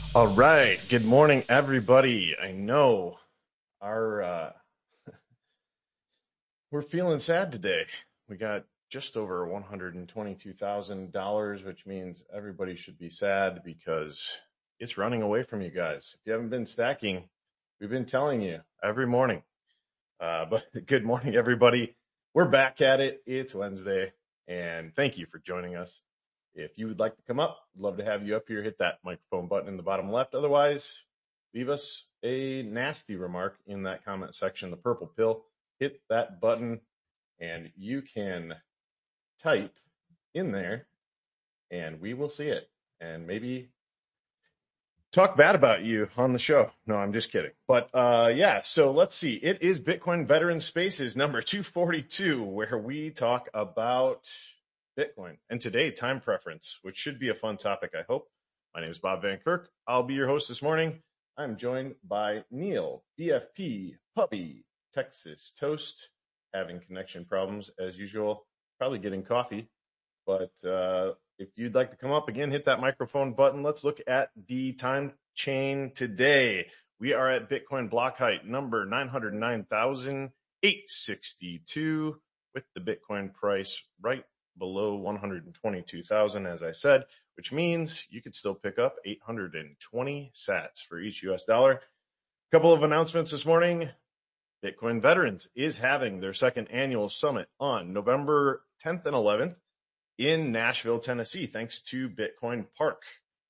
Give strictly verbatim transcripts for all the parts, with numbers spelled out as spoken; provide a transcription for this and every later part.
All right. Good morning, everybody. I know our uh, we're feeling sad today. We got just over one hundred twenty-two thousand dollars, which means everybody should be sad because it's running away from you guys. If you haven't been stacking, we've been telling you every morning. Uh, but good morning, everybody. We're back at it. It's Wednesday, and thank you for joining us. If you would like to come up, I'd love to have you up here. Hit that microphone button in the bottom left. Otherwise, leave us a nasty remark in that comment section, the purple pill. Hit that button, and you can type in there, and we will see it. And maybe talk bad about you on the show. No, I'm just kidding. But uh, yeah, so let's see. It is Bitcoin Veteran Spaces number two forty-two, where we talk about Bitcoin. And today, time preference, which should be a fun topic, I hope. My name is Bob Van Kirk. I'll be your host this morning. I'm joined by Neil, B F P, Puppy, Texas Toast, having connection problems as usual, probably getting coffee. But uh, if you'd like to come up again, hit that microphone button. Let's look at the time chain today. We are at Bitcoin block height number nine hundred nine thousand eight hundred sixty-two with the Bitcoin price right below one hundred twenty-two thousand, as I said, which means you could still pick up eight hundred twenty sats for each U S dollar. A couple of announcements this morning. Bitcoin Veterans is having their second annual summit on November tenth and eleventh in Nashville, Tennessee, thanks to Bitcoin Park.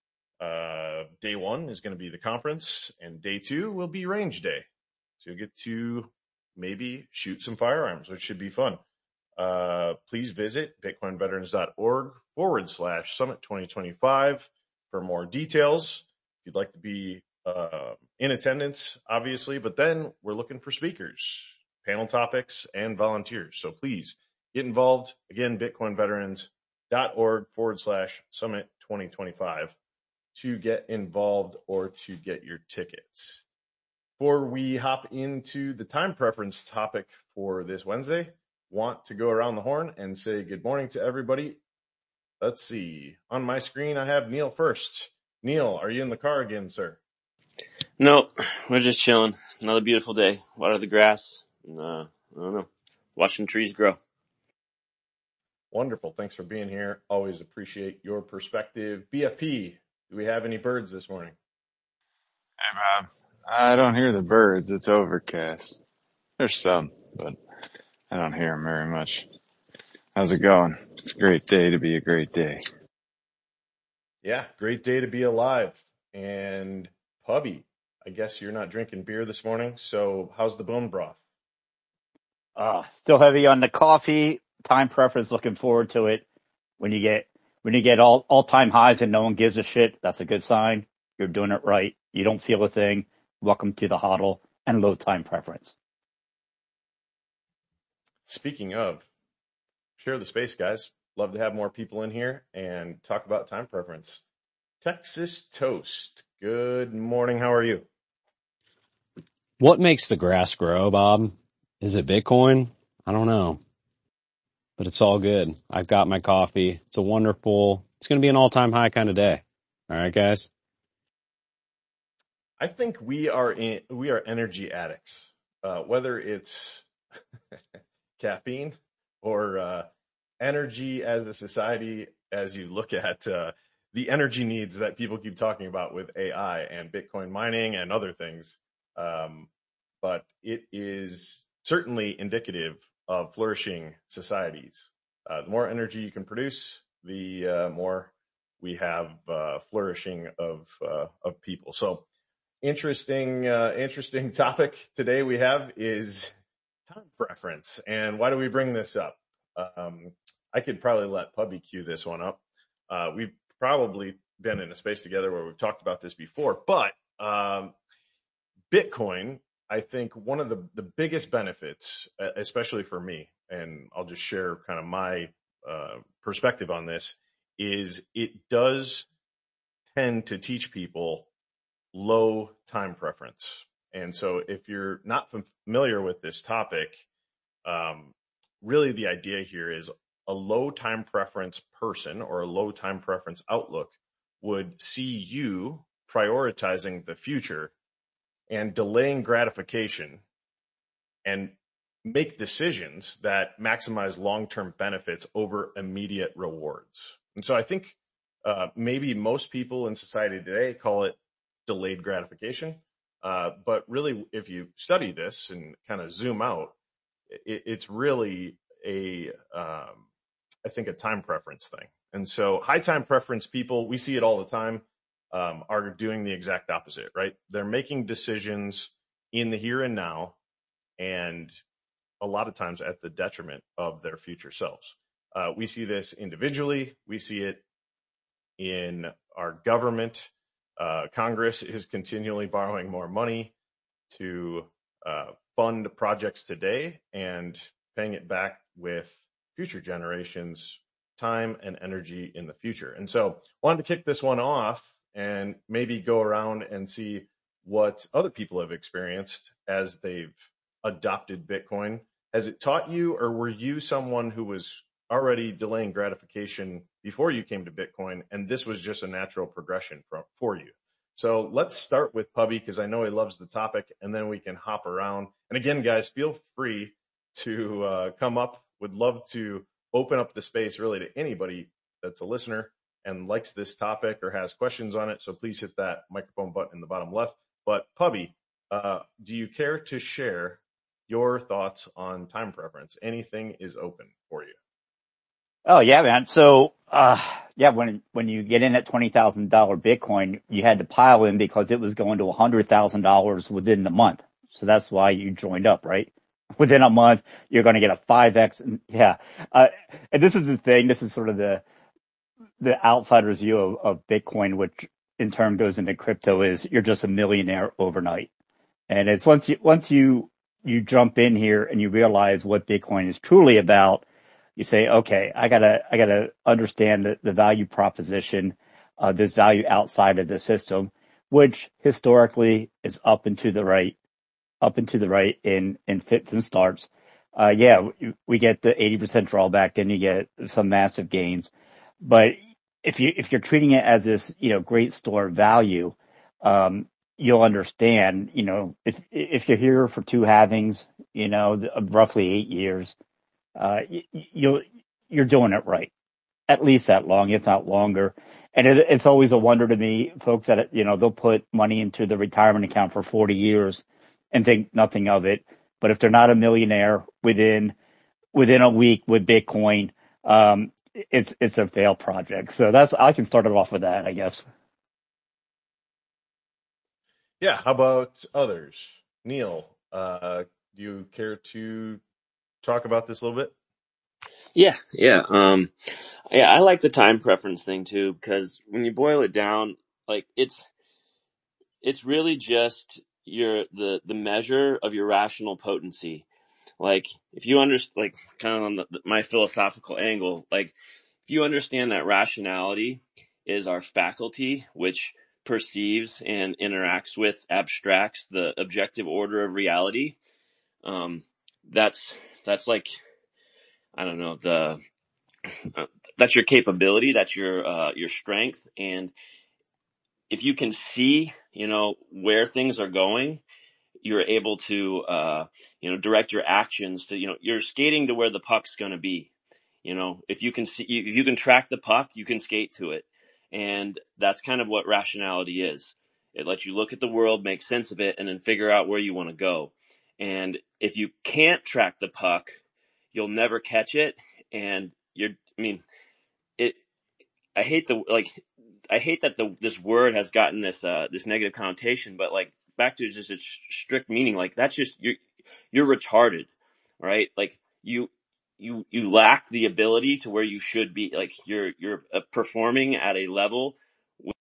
Uh, day one is going to be the conference, and day two will be range day. So you'll get to maybe shoot some firearms, which should be fun. Uh, please visit bitcoinveterans.org forward slash summit 2025 for more details. If you'd like to be uh, in attendance, obviously, but then we're looking for speakers, panel topics, and volunteers. So please get involved. Again, bitcoinveterans.org forward slash summit 2025 to get involved or to get your tickets. Before we hop into the time preference topic for this Wednesday, want to go around the horn and say good morning to everybody. Let's see. On my screen, I have Neil first. Neil, are you in the car again, sir? Nope. We're just chilling. Another beautiful day. Water the grass. And, uh, I don't know. Watching trees grow. Wonderful. Thanks for being here. Always appreciate your perspective. B F P, do we have any birds this morning? Hey, Bob. I don't hear the birds. It's overcast. There's some, but I don't hear them very much. How's it going? It's a great day to be a great day. Yeah, great day to be alive. And Hubby, I guess you're not drinking beer this morning, so how's the bone broth? Uh, still heavy on the coffee. Time preference. Looking forward to it. When you get when you get all all time highs and no one gives a shit, that's a good sign. You're doing it right. You don't feel a thing. Welcome to the hodl and low time preference. Speaking of, share the space, guys. Love to have more people in here and talk about time preference. Texas Toast, good morning. How are you? What makes the grass grow, Bob? Is it Bitcoin? I don't know. But it's all good. I've got my coffee. It's a wonderful, it's going to be an all-time high kind of day. All right, guys? I think we are in, we are energy addicts, uh, whether it's caffeine or uh, energy as a society, as you look at uh, the energy needs that people keep talking about with A I and Bitcoin mining and other things. Um, but it is certainly indicative of flourishing societies. Uh, the more energy you can produce, the uh, more we have uh, flourishing of uh, of people. So interesting, uh, interesting topic today we have is time preference. And why do we bring this up? Um, I could probably let Pubby cue this one up. Uh, we've probably been in a space together where we've talked about this before, but um, Bitcoin, I think one of the, the biggest benefits, especially for me, and I'll just share kind of my uh, perspective on this, is it does tend to teach people low time preference. And so if you're not familiar with this topic, um, really the idea here is a low time preference person or a low time preference outlook would see you prioritizing the future and delaying gratification and make decisions that maximize long-term benefits over immediate rewards. And so I think uh, maybe most people in society today call it delayed gratification. Uh, but really, if you study this and kind of zoom out, it, it's really a, um, I think, a time preference thing. And so high time preference people, we see it all the time, um, are doing the exact opposite, right? They're making decisions in the here and now, and a lot of times at the detriment of their future selves. Uh, we see this individually. We see it in our government. Uh, Congress is continually borrowing more money to uh, fund projects today and paying it back with future generations' time and energy in the future. And so I wanted to kick this one off and maybe go around and see what other people have experienced as they've adopted Bitcoin. Has it taught you, or were you someone who was already delaying gratification before you came to Bitcoin, and this was just a natural progression for, for you? So let's start with Pubby, because I know he loves the topic, and then we can hop around. And again, guys, feel free to uh, come up. Would love to open up the space really to anybody that's a listener and likes this topic or has questions on it. So please hit that microphone button in the bottom left. But Pubby, uh, do you care to share your thoughts on time preference? Anything is open for you. Oh yeah, man. So, uh, yeah, when, when you get in at twenty thousand dollars Bitcoin, you had to pile in because it was going to one hundred thousand dollars within the month. So that's why you joined up, right? Within a month, you're going to get a five X. And, yeah. Uh, and this is the thing. This is sort of the, the outsider's view of, of Bitcoin, which in turn goes into crypto, is you're just a millionaire overnight. And it's once you, once you, you jump in here and you realize what Bitcoin is truly about, you say, okay, I gotta, I gotta understand the, the value proposition, uh, this value outside of the system, which historically is up and to the right, up and to the right in, in fits and starts. Uh, yeah, we, we get the eighty percent drawback, then you get some massive gains. But if you, if you're treating it as this, you know, great store of value, um, you'll understand, you know, if, if you're here for two halvings, you know, roughly eight years, uh, you, you'll, you're doing it right. At least that long, if not longer. And it, it's always a wonder to me, folks, that, you know, they'll put money into the retirement account for forty years and think nothing of it. But if they're not a millionaire within, within a week with Bitcoin, um, it's, it's a failed project. So that's, I can start it off with that, I guess. Yeah. How about others? Neil, uh, do you care to talk about this a little bit? Yeah, yeah. Um, yeah, I like the time preference thing too, because when you boil it down, like it's, it's really just your, the, the measure of your rational potency. Like if you understand, like kind of on the, my philosophical angle, like if you understand that rationality is our faculty, which perceives and interacts with, abstracts the objective order of reality. Um, that's, that's like, I don't know, the, uh, that's your capability, that's your, uh, your strength. And if you can see, you know, where things are going, you're able to, uh, you know, direct your actions to, you know, you're skating to where the puck's going to be. You know, if you can see, if you can track the puck, you can skate to it. And that's kind of what rationality is. It lets you look at the world, make sense of it, and then figure out where you want to go. And if you can't track the puck, you'll never catch it. And you're, I mean, it, I hate the, like, I hate that the, this word has gotten this, uh, this negative connotation, but like, back to just its strict meaning, like that's just, you're, you're retarded, right? Like you, you, you lack the ability to where you should be. Like you're, you're uh, performing at a level where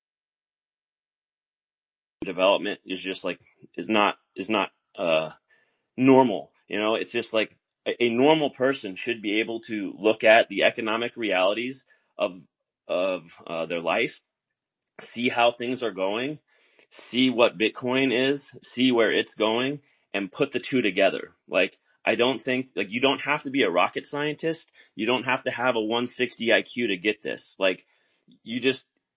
development is just like, is not, is not, uh, normal. You know, it's just like a, a normal person should be able to look at the economic realities of, of, uh, their life, see how things are going, see what Bitcoin is, see where it's going, and put the two together. Like, I don't think, like, you don't have to be a rocket scientist. You don't have to have a one sixty I Q to get this. Like, you just,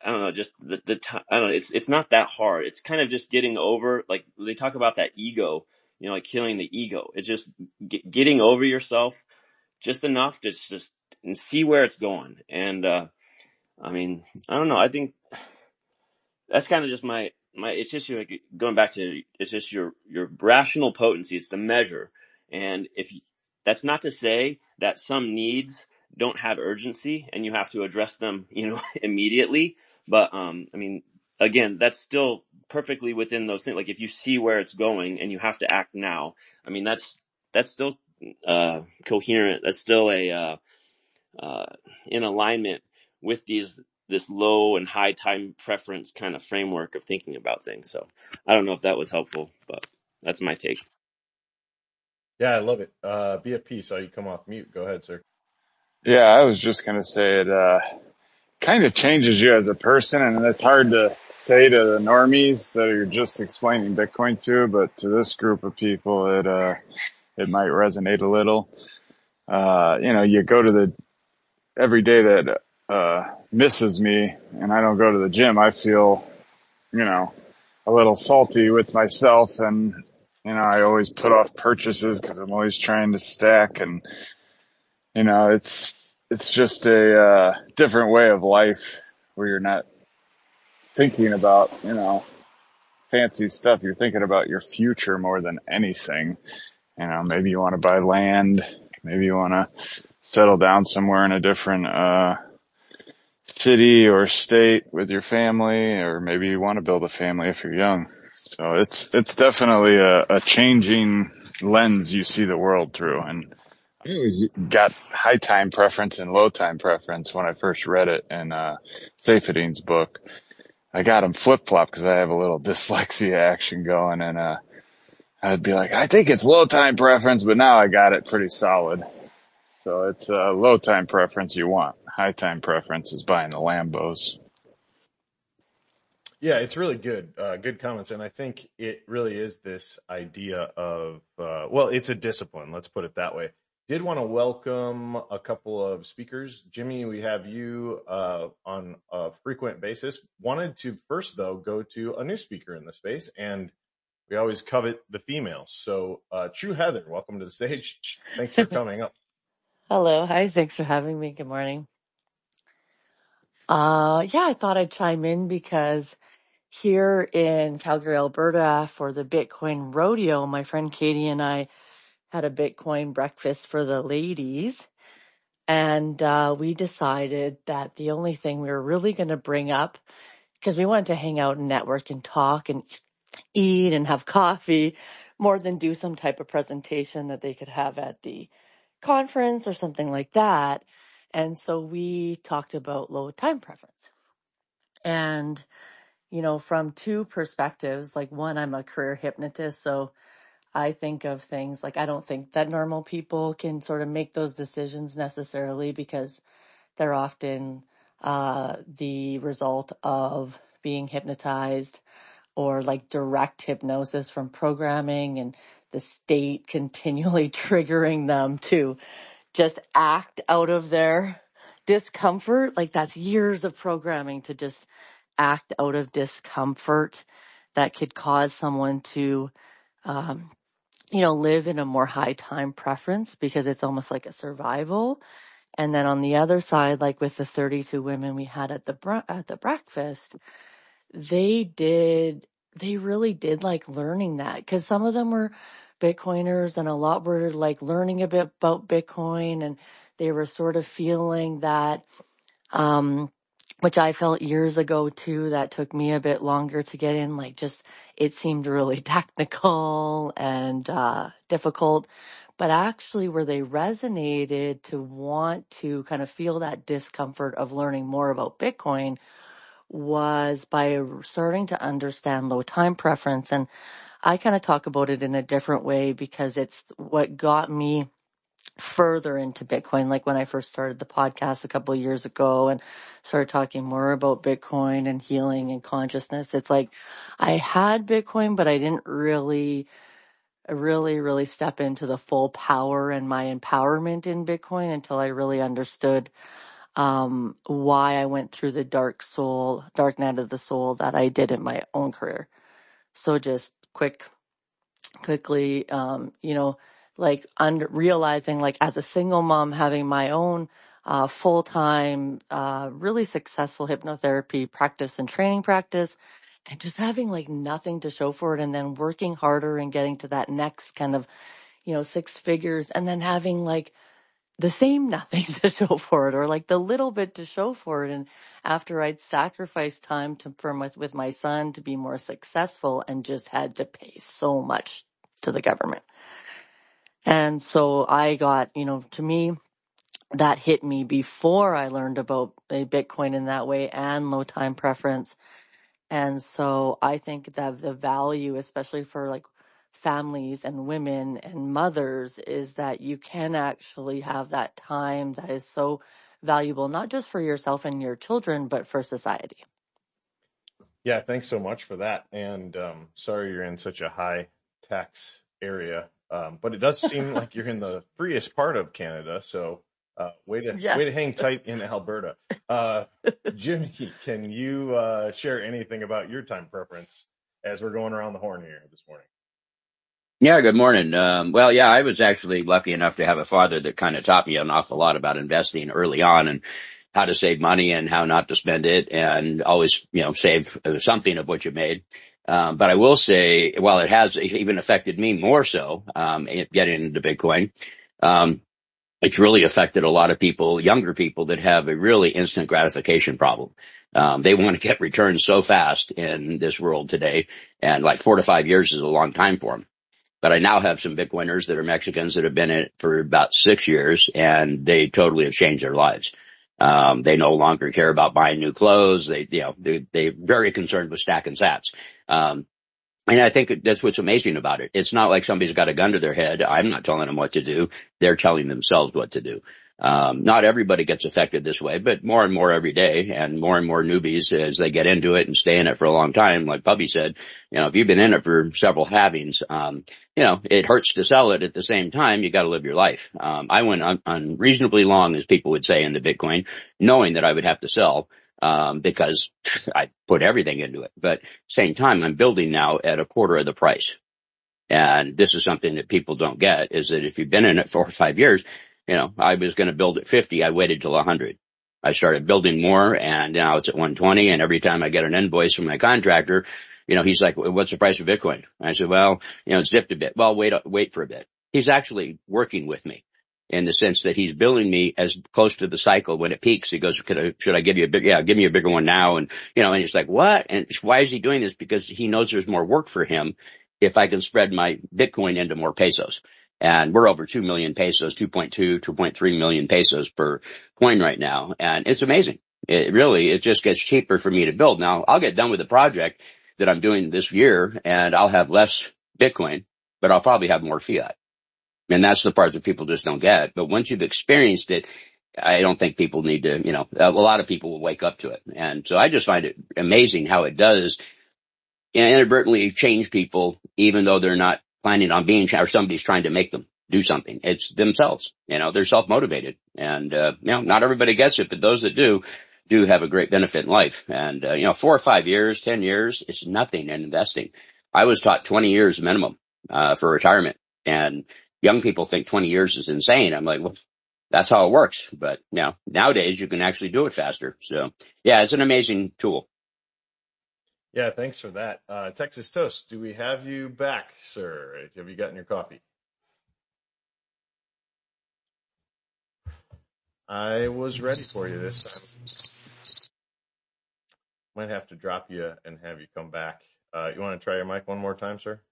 I don't know, just the, the time, I don't know, it's, it's not that hard. It's kind of just getting over, like they talk about that ego, you know, like killing the ego. It's just get, getting over yourself just enough to just and see where it's going. And, uh, I mean, I don't know. I think that's kind of just my, my, it's just like going back to, it's just your, your rational potency. It's the measure. And if you, that's not to say that some needs don't have urgency and you have to address them, you know, immediately. But, um, I mean, again, that's still perfectly within those things. Like if you see where it's going and you have to act now, I mean, that's, that's still, uh, coherent. That's still a, uh, uh, in alignment with these, this low and high time preference kind of framework of thinking about things. So I don't know if that was helpful, but that's my take. Yeah, I love it. Uh, be at peace. Saw you come off mute. Go ahead, sir. Yeah, I was just going to say it, uh, kind of changes you as a person, and it's hard to say to the normies that you're just explaining Bitcoin to, but to this group of people, it, uh, it might resonate a little. Uh, you know, you go to the, every day that, uh, misses me and I don't go to the gym, I feel, you know, a little salty with myself, and, you know, I always put off purchases because I'm always trying to stack, and, you know, it's, it's just a, uh, different way of life where you're not thinking about, you know, fancy stuff. You're thinking about your future more than anything. You know, maybe you want to buy land. Maybe you want to settle down somewhere in a different, uh, city or state with your family, or maybe you want to build a family if you're young. So it's, it's definitely a, a changing lens you see the world through. And I always got high time preference and low time preference when I first read it in, uh, Seyfedin's book. I got them flip flop because I have a little dyslexia action going, and, uh, I'd be like, I think it's low time preference, but now I got it pretty solid. So it's a uh, low time preference you want. High time preference is buying the Lambos. Yeah, it's really good. Uh, good comments. And I think it really is this idea of, uh, well, it's a discipline. Let's put it that way. Did want to welcome a couple of speakers. Jimmy, we have you uh, on a frequent basis. Wanted to first, though, go to a new speaker in the space, and we always covet the females. So, uh, True Heather, welcome to the stage. Thanks for coming up. Hello. Hi. Thanks for having me. Good morning. Uh, yeah, I thought I'd chime in because here in Calgary, Alberta, for the Bitcoin rodeo, my friend Katie and I had a Bitcoin breakfast for the ladies. And, uh, we decided that the only thing we were really going to bring up, because we wanted to hang out and network and talk and eat and have coffee more than do some type of presentation that they could have at the conference or something like that. And so we talked about low time preference. And, you know, from two perspectives, like one, I'm a career hypnotist. So I think of things like I don't think that normal people can sort of make those decisions necessarily because they're often uh, the result of being hypnotized or like direct hypnosis from programming and the state continually triggering them to just act out of their discomfort. Like that's years of programming to just act out of discomfort that could cause someone to, um, you know, live in a more high time preference because it's almost like a survival. And then on the other side, like with the thirty-two women we had at the bre- at the breakfast, they did, they really did like learning that because some of them were Bitcoiners and a lot were like learning a bit about Bitcoin, and they were sort of feeling that, um, which I felt years ago too, that took me a bit longer to get in, like just, it seemed really technical and, uh, difficult, but actually where they resonated to want to kind of feel that discomfort of learning more about Bitcoin was by starting to understand low time preference. And I kind of talk about it in a different way because it's what got me further into Bitcoin. Like when I first started the podcast a couple of years ago and started talking more about Bitcoin and healing and consciousness, it's like I had Bitcoin, but I didn't really, really, really step into the full power and my empowerment in Bitcoin until I really understood um, why I went through the dark soul, dark night of the soul that I did in my own career. So just quick, quickly, um, you know, like under realizing like as a single mom having my own uh, full-time, uh, really successful hypnotherapy practice and training practice, and just having like nothing to show for it, and then working harder and getting to that next kind of, you know, six figures, and then having like the same nothing to show for it, or like the little bit to show for it. And after I'd sacrificed time to for my, with my son to be more successful, and just had to pay so much to the government. And so I got, you know, to me, that hit me before I learned about a Bitcoin in that way and low time preference. And so I think that the value, especially for like families and women and mothers, is that you can actually have that time that is so valuable, not just for yourself and your children, but for society. Yeah, thanks so much for that. And um, sorry you're in such a high tax area, um, but it does seem like you're in the freest part of Canada. So uh, way to way Yes. to hang tight in Alberta. Uh, Jimmy, can you uh, share anything about your time preference as we're going around the horn here this morning? Yeah, good morning. Um, well, yeah, I was actually lucky enough to have a father that kind of taught me an awful lot about investing early on and how to save money and how not to spend it, and always, you know, save something of what you made. Um, but I will say, while it has even affected me more so, um, getting into Bitcoin, um, it's really affected a lot of people, younger people that have a really instant gratification problem. Um, they want to get returns so fast in this world today, and like four to five years is a long time for them. But I now have some Bitcoiners that are Mexicans that have been in it for about six years, and they totally have changed their lives. Um, they no longer care about buying new clothes. They, you know, they, they're very concerned with stacking sats. Um, and I think that's what's amazing about it. It's not like somebody's got a gun to their head. I'm not telling them what to do. They're telling themselves what to do. Um, not everybody gets affected this way, but more and more every day, and more and more newbies as they get into it and stay in it for a long time. Like Puppy said, you know, if you've been in it for several halvings, um, you know, it hurts to sell it. At the same time, you got to live your life. Um, I went un- unreasonably long, as people would say, into Bitcoin, knowing that I would have to sell, um, because I put everything into it. But same time, I'm building now at a quarter of the price. And this is something that people don't get, is that if you've been in it for five years, you know, I was going to build at fifty. I waited till one hundred. I started building more, and now it's at one twenty. And every time I get an invoice from my contractor, you know, he's like, what's the price of Bitcoin? I said, well, you know, it's dipped a bit. Well, wait, wait for a bit. He's actually working with me in the sense that he's billing me as close to the cycle. When it peaks, he goes, Could I, should I give you a big, yeah, give me a bigger one now? And, you know, and he's like, what? And why is he doing this? Because he knows there's more work for him if I can spread my Bitcoin into more pesos. And we're over two million pesos, two point two, two point three million pesos per coin right now. And it's amazing. It really, it just gets cheaper for me to build. Now I'll get done with the project that I'm doing this year, and I'll have less Bitcoin, but I'll probably have more fiat. And that's the part that people just don't get. But once you've experienced it, I don't think people need to, you know, a lot of people will wake up to it. And so I just find it amazing how it does inadvertently change people, even though they're not planning on being, or somebody's trying to make them do something. It's themselves, you know, they're self-motivated. And, uh, you know, not everybody gets it, but those that do, do have a great benefit in life. And, uh, you know, four or five years, ten years, it's nothing in investing. I was taught twenty years minimum, uh, for retirement. And young people think twenty years is insane. I'm like, well, that's how it works. But, you know, nowadays you can actually do it faster. So yeah, it's an amazing tool. Yeah, thanks for that. Uh, Texas Toast, do we have you back, sir? Have you gotten your coffee? I was ready for you this time. Might have to drop you and have you come back. Uh, you want to try your mic one more time, sir?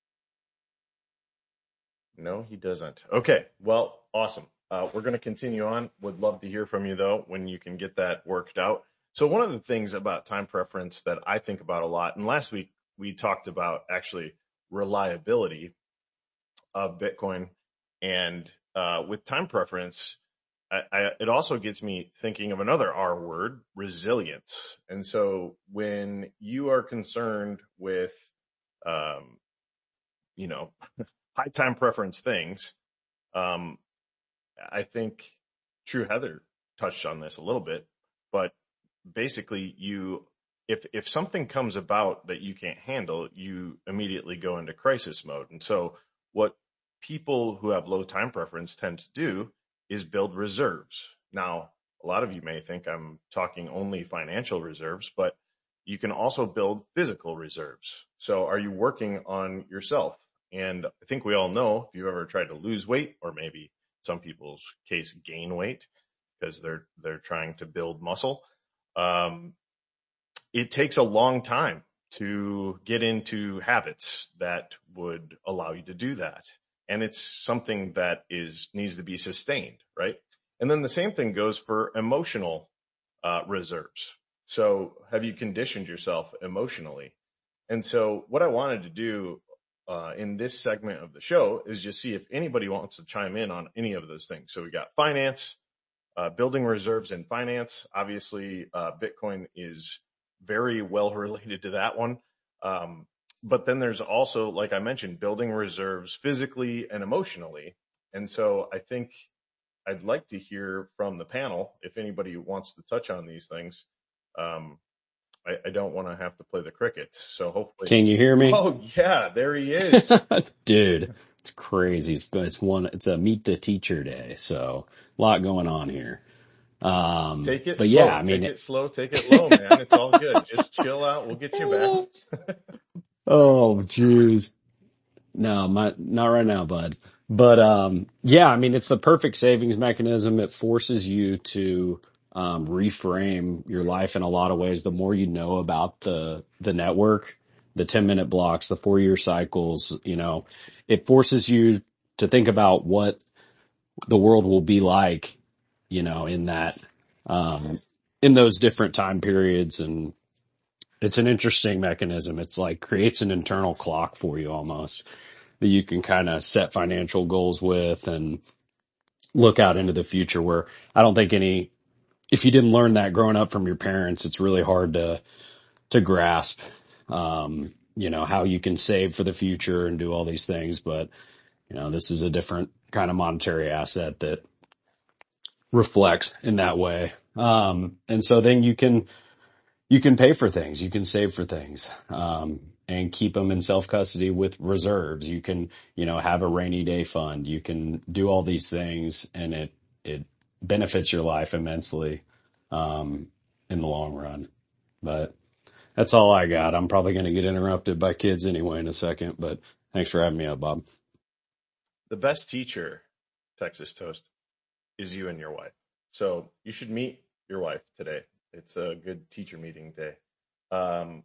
No, he doesn't. Okay, well, awesome. Uh, we're going to continue on. Would love to hear from you, though, when you can get that worked out. So one of the things about time preference that I think about a lot, and last week we talked about actually reliability of Bitcoin, and uh, with time preference, I, I, it also gets me thinking of another R word, resilience. And so when you are concerned with, um, you know, high time preference things, um, I think True Heather touched on this a little bit, but basically you, if, if something comes about that you can't handle, you immediately go into crisis mode. And so what people who have low time preference tend to do is build reserves. Now, a lot of you may think I'm talking only financial reserves, but you can also build physical reserves. So are you working on yourself? And I think we all know, if you've ever tried to lose weight, or maybe some people's case gain weight because they're they're trying to build muscle, um, it takes a long time to get into habits that would allow you to do that. And it's something that is needs to be sustained, right? And then the same thing goes for emotional uh, reserves. So have you conditioned yourself emotionally? And so what I wanted to do uh, in this segment of the show is just see if anybody wants to chime in on any of those things. So we got finance, uh, building reserves in finance. Obviously, uh, Bitcoin is very well related to that one. Um, but then there's also, like I mentioned, building reserves physically and emotionally. And so I think I'd like to hear from the panel if anybody wants to touch on these things. Um, I, I don't want to have to play the crickets. So hopefully. Can you hear me? Oh yeah, there he is. Dude, it's crazy. It's, it's one, it's a meet the teacher day. So a lot going on here. Um, take it but slow, yeah, I mean, take it slow, take it low, man. It's all good. Just chill out. We'll get you back. Oh, jeez. No, my, not right now, bud. But, um, yeah, I mean, it's the perfect savings mechanism. It forces you to, um, reframe your life in a lot of ways. The more you know about the, the network, the ten minute blocks, the four year cycles, you know, it forces you to think about what the world will be like, you know, in that, um, in those different time periods. And it's an interesting mechanism. It's like creates an internal clock for you almost that you can kind of set financial goals with and look out into the future, where I don't think any, if you didn't learn that growing up from your parents, it's really hard to, to grasp, um, you know, how you can save for the future and do all these things. But, you know, this is a different kind of monetary asset that reflects in that way. Um, and so then you can, you can pay for things, you can save for things, um, and keep them in self custody with reserves. You can, you know, have a rainy day fund. You can do all these things, and it, it benefits your life immensely, um, in the long run. But that's all I got. I'm probably going to get interrupted by kids anyway in a second, but thanks for having me up, Bob. The best teacher, Texas Toast, is you and your wife. So you should meet your wife today. It's a good teacher meeting day. Um,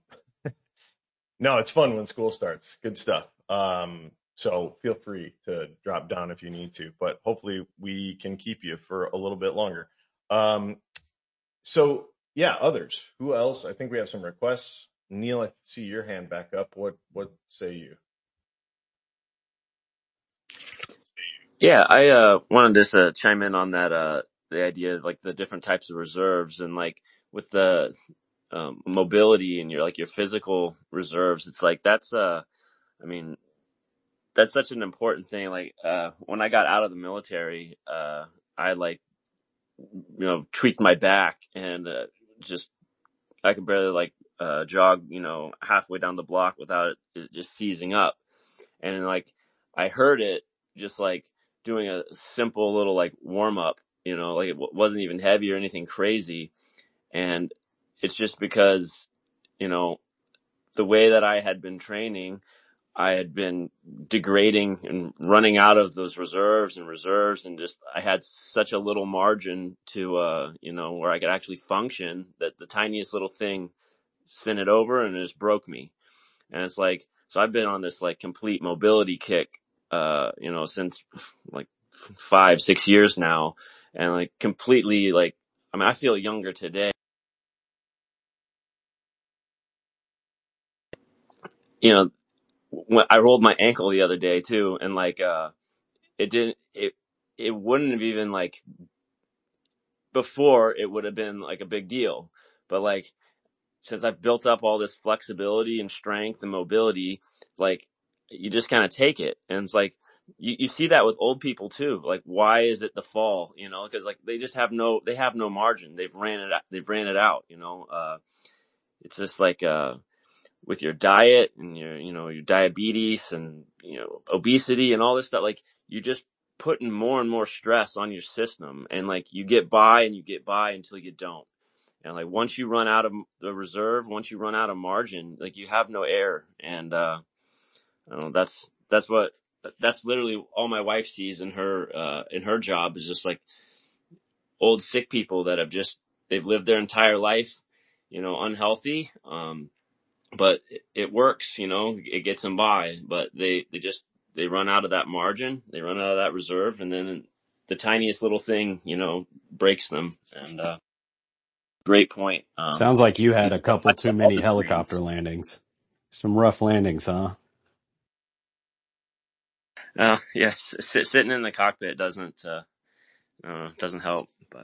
no, it's fun when school starts. Good stuff. Um, so feel free to drop down if you need to, but hopefully we can keep you for a little bit longer. Um, so yeah, others. Who else? I think we have some requests. Neil, I see your hand back up. What, what say you? Yeah, I uh wanted to just uh, chime in on that uh the idea of like the different types of reserves, and like with the um mobility and your like your physical reserves. It's like that's uh I mean that's such an important thing. Like uh when I got out of the military, uh I like you know tweaked my back, and uh, just I could barely like uh jog, you know, halfway down the block without it, it just seizing up. And like I heard it just like doing a simple little like warm up, you know, like it w- wasn't even heavy or anything crazy. And it's just because, you know, the way that I had been training, I had been degrading and running out of those reserves and reserves, and just I had such a little margin to, uh, you know, where I could actually function, that the tiniest little thing sent it over and it just broke me. And it's like, so I've been on this like complete mobility kick, uh, you know, since like five, six years now, and like completely like, I mean, I feel younger today. You know, when I rolled my ankle the other day too, and like, uh, it didn't, it, it wouldn't have even like, before it would have been like a big deal, but like, since I've built up all this flexibility and strength and mobility, like you just kind of take it. And it's like you, you see that with old people too. Like, why is it the fall? You know, because like they just have no, they have no margin. They've ran it, they've ran it out. You know, uh, it's just like uh, with your diet and your, you know, your diabetes and you know obesity and all this stuff. Like, you just putting more and more stress on your system, and like you get by and you get by until you don't. And like once you run out of the reserve, once you run out of margin, like you have no air. And uh, I don't know, that's that's what that's literally all my wife sees in her uh, in her job is just like old sick people that have just they've lived their entire life, you know, unhealthy. Um, but it, it works, you know, it gets them by. But they they just they run out of that margin, they run out of that reserve, and then the tiniest little thing, you know, breaks them. And uh, great point. Um, Sounds like you had we a couple too all many the helicopter demands. landings. Some rough landings, huh? Uh, yeah, sit, sitting in the cockpit doesn't uh, uh, doesn't help. But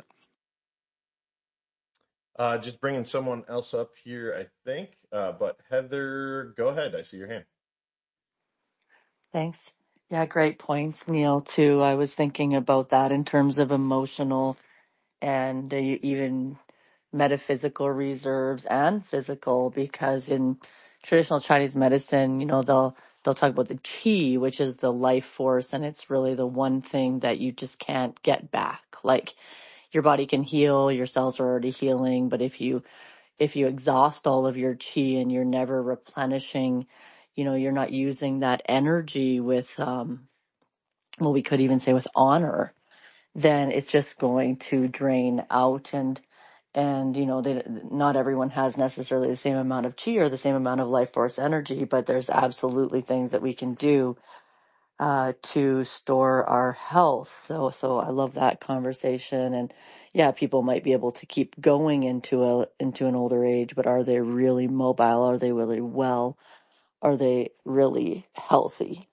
Uh, just bringing someone else up here, I think. Uh, but Heather, go ahead. I see your hand. Thanks. Yeah, great points, Neil, too. I was thinking about that in terms of emotional and uh, even metaphysical reserves and physical, because in traditional Chinese medicine, you know, they'll they'll talk about the qi, which is the life force, and it's really the one thing that you just can't get back. Like, your body can heal, your cells are already healing, but if you if you exhaust all of your qi and you're never replenishing, you know, you're not using that energy with um well, we could even say with honor, then it's just going to drain out. And and you know, they, not everyone has necessarily the same amount of chi or the same amount of life force energy, but there's absolutely things that we can do uh to store our health. So so I love that conversation. And yeah, people might be able to keep going into a into an older age, but are they really mobile? Are they really well? Are they really healthy?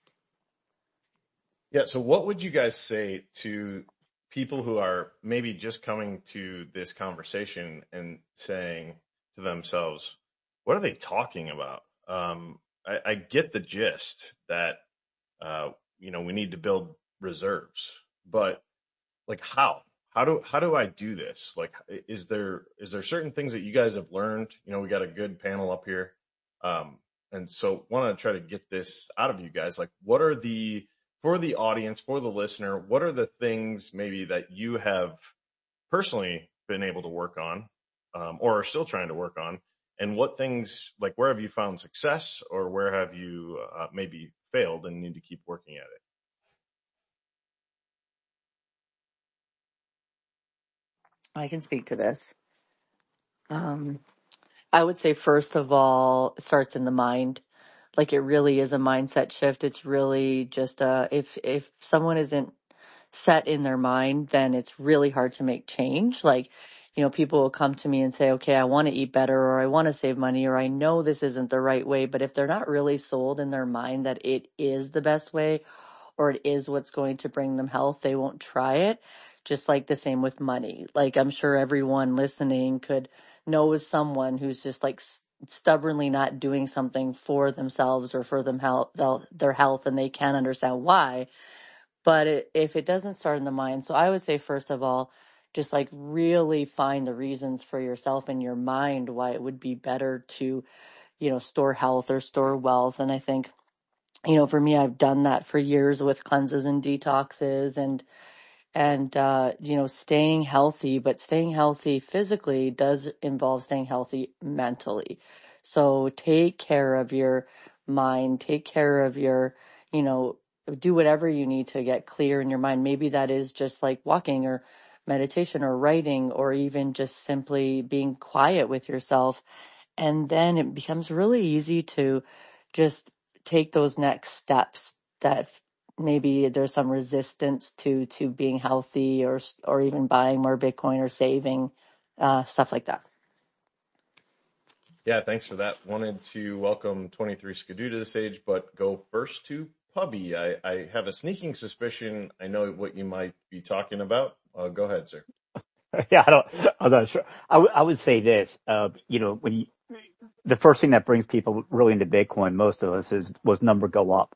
Yeah. So, what would you guys say to people who are maybe just coming to this conversation and saying to themselves, "What are they talking about?" Um, I, I get the gist that uh, you know we need to build reserves, but like how? How do how do I do this? Like, is there is there certain things that you guys have learned? You know, we got a good panel up here, um, and so want to try to get this out of you guys. Like, what are the for the audience, for the listener, what are the things maybe that you have personally been able to work on, um, or are still trying to work on, and what things like where have you found success, or where have you uh, maybe failed and need to keep working at it? I can speak to this. Um, I would say, first of all, it starts in the mind. Like, it really is a mindset shift. It's really just a, if, if someone isn't set in their mind, then it's really hard to make change. Like, you know, people will come to me and say, okay, I want to eat better, or I want to save money, or I know this isn't the right way. But if they're not really sold in their mind that it is the best way, or it is what's going to bring them health, they won't try it. Just like the same with money. Like, I'm sure everyone listening could know someone who's just like stubbornly not doing something for themselves or for them health, their health, and they can't understand why. But it, if it doesn't start in the mind, so I would say, first of all, just like really find the reasons for yourself in your mind why it would be better to, you know, store health or store wealth. And I think, you know, for me, I've done that for years with cleanses and detoxes, and and uh, you know, staying healthy. But staying healthy physically does involve staying healthy mentally. So take care of your mind, take care of your, you know, do whatever you need to get clear in your mind. Maybe that is just like walking or meditation or writing, or even just simply being quiet with yourself. And then it becomes really easy to just take those next steps that maybe there's some resistance to to being healthy, or or even buying more Bitcoin or saving, uh, stuff like that. Yeah, thanks for that. Wanted to welcome twenty-three Skidoo to the stage, but go first to Pubby. I, I have a sneaking suspicion I know what you might be talking about. Uh, go ahead, sir. Yeah, I don't, I'm not sure. I, w- I would say this, uh, you know, when you, the first thing that brings people really into Bitcoin, most of us, is was number go up.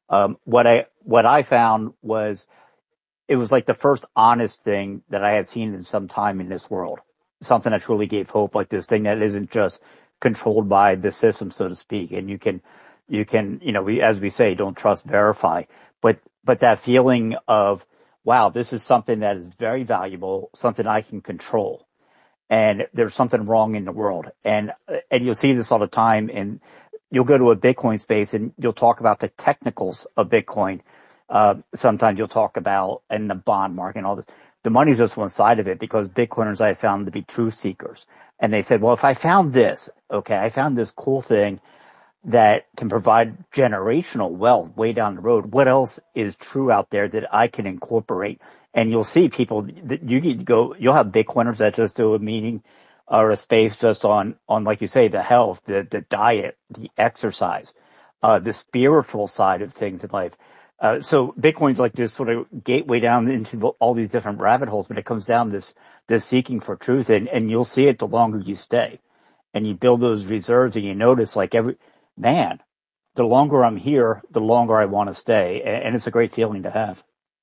Um, what I, what I found was it was like the first honest thing that I had seen in some time in this world. Something that truly gave hope, like this thing that isn't just controlled by the system, so to speak. And you can, you can, you know, we, as we say, don't trust, verify. But, but that feeling of, wow, this is something that is very valuable, something I can control. And there's something wrong in the world. And, and you'll see this all the time. And you'll go to a Bitcoin space and you'll talk about the technicals of Bitcoin. Uh, sometimes you'll talk about in the bond market and all this. The money's just one side of it because Bitcoiners I found to be truth seekers. And they said, well, if I found this, okay, I found this cool thing that can provide generational wealth way down the road. What else is true out there that I can incorporate? And you'll see people that you can go, you'll have Bitcoiners that just do a meeting or a space just on, on, like you say, the health, the, the diet, the exercise, uh, the spiritual side of things in life. Uh, so Bitcoin's like this sort of gateway down into the, all these different rabbit holes, but it comes down this, this seeking for truth. And, and you'll see it the longer you stay and you build those reserves and you notice like every, man, the longer I'm here, the longer I want to stay. And, and it's a great feeling to have.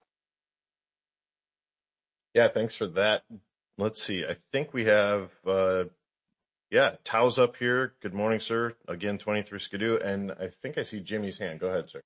Yeah, thanks for that. Let's see. I think we have, uh, yeah, Tao's up here. Good morning, sir. Again, twenty-three Skidoo. And I think I see Jimmy's hand. Go ahead, sir.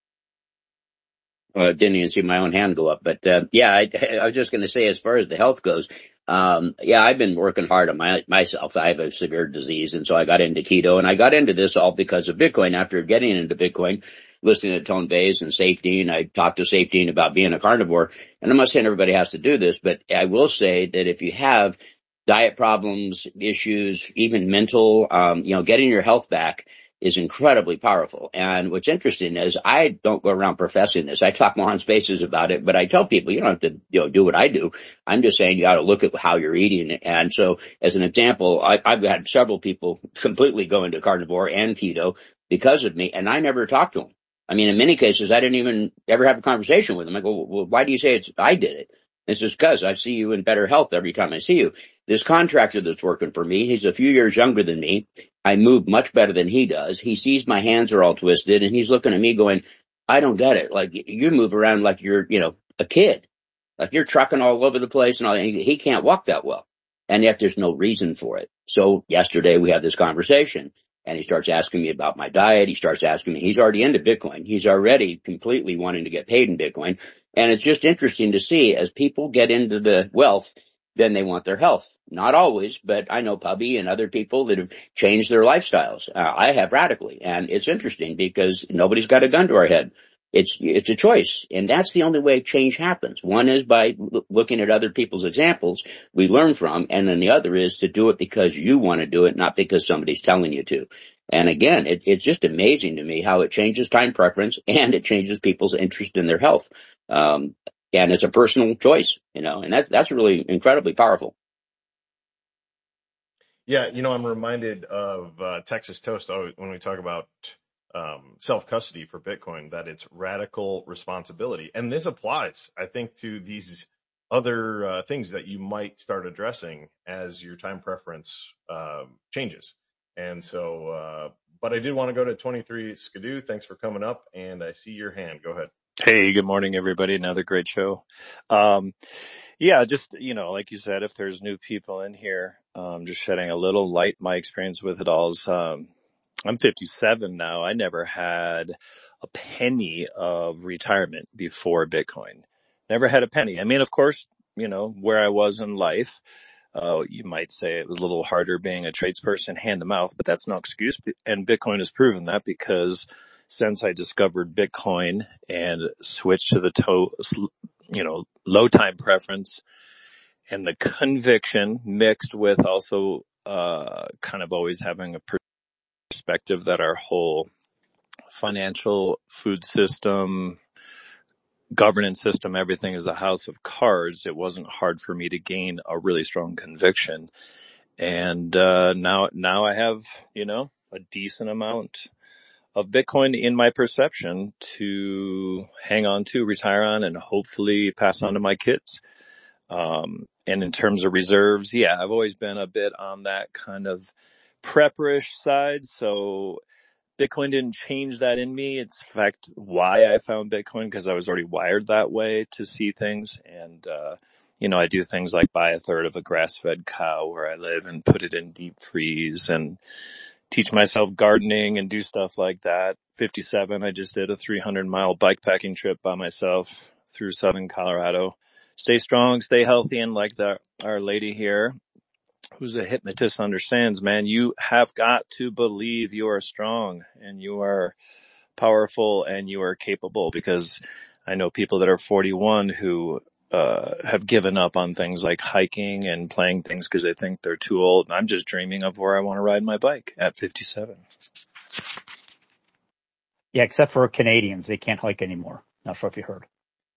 Well, I didn't even see my own hand go up, but uh, yeah, I, I was just going to say, as far as the health goes, um, yeah, I've been working hard on my myself. I have a severe disease, and so I got into keto, and I got into this all because of Bitcoin. After getting into Bitcoin, listening to Tone Vays and Safety, and I talked to Safety about being a carnivore. And I'm not saying everybody has to do this, but I will say that if you have diet problems, issues, even mental, um, you know, getting your health back is incredibly powerful. And what's interesting is I don't go around professing this. I talk more on Spaces about it, but I tell people you don't have to, you know, do what I do. I'm just saying you got to look at how you're eating. And so as an example, I, I've had several people completely go into carnivore and keto because of me, and I never talked to them. I mean, in many cases, I didn't even ever have a conversation with them. I go, well, why do you say it's, I did it? It's just because I see you in better health every time I see you. This contractor that's working for me, he's a few years younger than me. I move much better than he does. He sees my hands are all twisted and he's looking at me going, I don't get it. Like you move around like you're, you know, a kid, like you're trucking all over the place and all. He, he can't walk that well. And yet there's no reason for it. So yesterday we had this conversation and he starts asking me about my diet. He starts asking me, he's already into Bitcoin. He's already completely wanting to get paid in Bitcoin. And it's just interesting to see as people get into the wealth, then they want their health. Not always, but I know Pubby and other people that have changed their lifestyles. Uh, I have radically. And it's interesting because nobody's got a gun to our head. It's, it's a choice. And that's the only way change happens. One is by l- looking at other people's examples we learn from. And then the other is to do it because you want to do it, not because somebody's telling you to. And again, it, it's just amazing to me how it changes time preference and it changes people's interest in their health. Um, and it's a personal choice, you know, and that's, that's really incredibly powerful. Yeah, you know, I'm reminded of uh, Texas Toast always, when we talk about um, self-custody for Bitcoin, that it's radical responsibility. And this applies, I think, to these other uh, things that you might start addressing as your time preference uh, changes. And so, uh, but I did want to go to twenty-three Skidoo. Thanks for coming up, and I see your hand. Go ahead. Hey, good morning, everybody. Another great show. Um, yeah, just, you know, like you said, if there's new people in here, um, just shedding a little light, my experience with it all is, um, I'm fifty-seven now. I never had a penny of retirement before Bitcoin. Never had a penny. I mean, of course, you know, where I was in life, uh, you might say it was a little harder being a tradesperson hand to mouth, but that's no excuse. And Bitcoin has proven that because since I discovered Bitcoin and switched to the to, you know, low time preference and the conviction mixed with also, uh, kind of always having a perspective that our whole financial food system, governance system, everything is a house of cards. It wasn't hard for me to gain a really strong conviction. And, uh, now, now I have, you know, a decent amount of Bitcoin in my perception to hang on to, retire on, and hopefully pass on to my kids. Um, and in terms of reserves, yeah, I've always been a bit on that kind of prepperish side. So Bitcoin didn't change that in me. It's in fact why I found Bitcoin, because I was already wired that way to see things. And, uh, you know, I do things like buy a third of a grass-fed cow where I live and put it in deep freeze and teach myself gardening and do stuff like that. fifty-seven, I just did a three hundred mile bikepacking trip by myself through southern Colorado. Stay strong, stay healthy, and like the, our lady here, who's a hypnotist, understands, man, you have got to believe you are strong and you are powerful and you are capable, because I know people that are forty-one who uh have given up on things like hiking and playing things because they think they're too old. And I'm just dreaming of where I want to ride my bike at fifty-seven. Yeah, except for Canadians. They can't hike anymore. Not sure if you heard.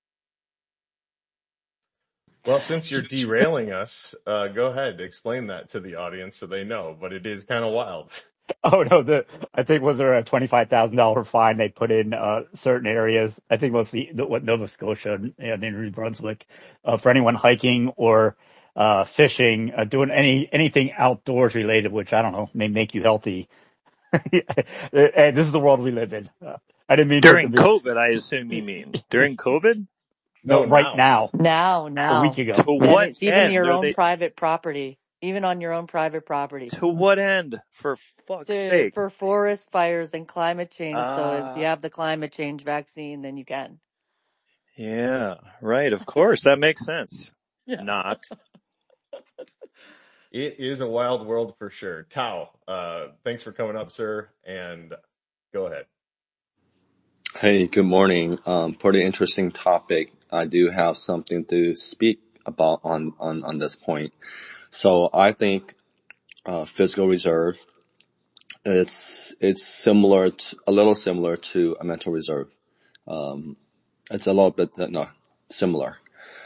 Well, since you're derailing us, uh, go ahead, explain that to the audience so they know, but it is kind of wild. Oh no, the I think was there a twenty-five thousand dollar fine they put in uh certain areas. I think mostly the, what Nova Scotia and, and in New Brunswick, uh, for anyone hiking or uh fishing, uh, doing any anything outdoors related, which I don't know may make you healthy. And this is the world we live in. Uh, I didn't mean for it to During be. COVID, I assume you mean. During COVID? No, No, right now. now, Now, a week now. ago. To And what it's even end your are own they, private property, even on your own private property. to what end? For fuck's To, sake. for forest fires and climate change. So if you Ah, have the climate change vaccine, then you can. yeah, right. Of course. That makes sense. Yeah. Not. It is a wild world for sure. Tao, uh, thanks for coming up, sir, and go ahead. Hey, good morning. Um, pretty interesting topic. I do have something to speak about on, on, on this point. So I think, uh, physical reserve, it's, it's similar to, a little similar to a mental reserve. Um, it's a little bit, no, similar.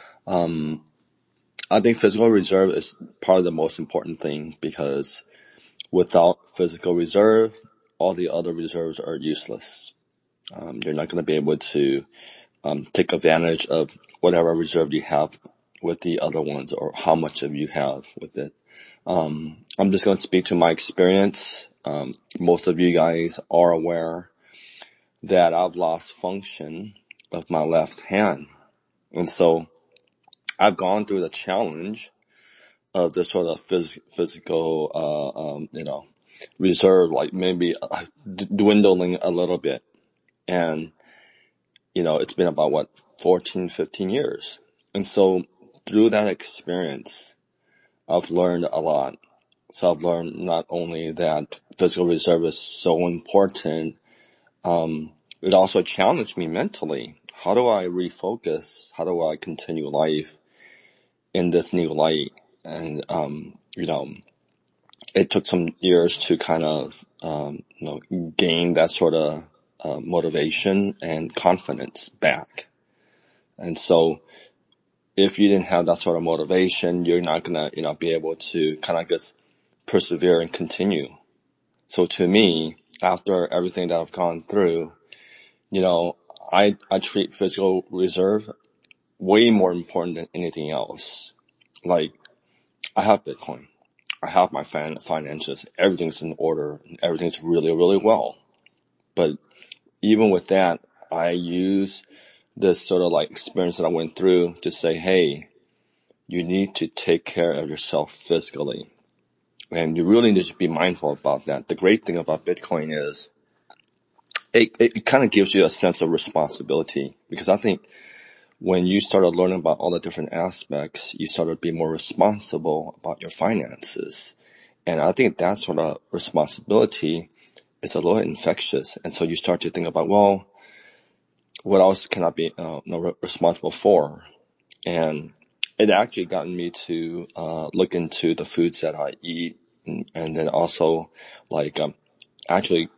Um, I think physical reserve is part of the most important thing, because without physical reserve, all the other reserves are useless. Um, you're not going to be able to Um, take advantage of whatever reserve you have with the other ones, or how much of you have with it. Um, I'm just going to speak to my experience. Um, most of you guys are aware that I've lost function of my left hand. And so I've gone through the challenge of this sort of phys- physical, uh, um, you know, reserve, like maybe uh, d- dwindling a little bit. And you know, it's been about what, fourteen, fifteen years. And so through that experience, I've learned a lot. So I've learned not only that physical reserve is so important, um, it also challenged me mentally. How do I refocus? How do I continue life in this new light? And, um, you know, it took some years to kind of, um, you know, gain that sort of, uh, motivation and confidence back. And so if you didn't have that sort of motivation, you're not gonna, you know, be able to kind of just persevere and continue. So to me, after everything that I've gone through, you know, I, I treat physical reserve way more important than anything else. Like, I have Bitcoin. I have my fin- finances. Everything's in order. Everything's really, really well. But even with that, I use this sort of like experience that I went through to say, hey, you need to take care of yourself physically. And you really need to be mindful about that. The great thing about Bitcoin is it, it kind of gives you a sense of responsibility, because I think when you started learning about all the different aspects, you started to be more responsible about your finances. And I think that sort of responsibility is a little infectious. And so you start to think about, well, what else can I be uh, responsible for? And it actually gotten me to uh look into the foods that I eat, and, and then also like um actually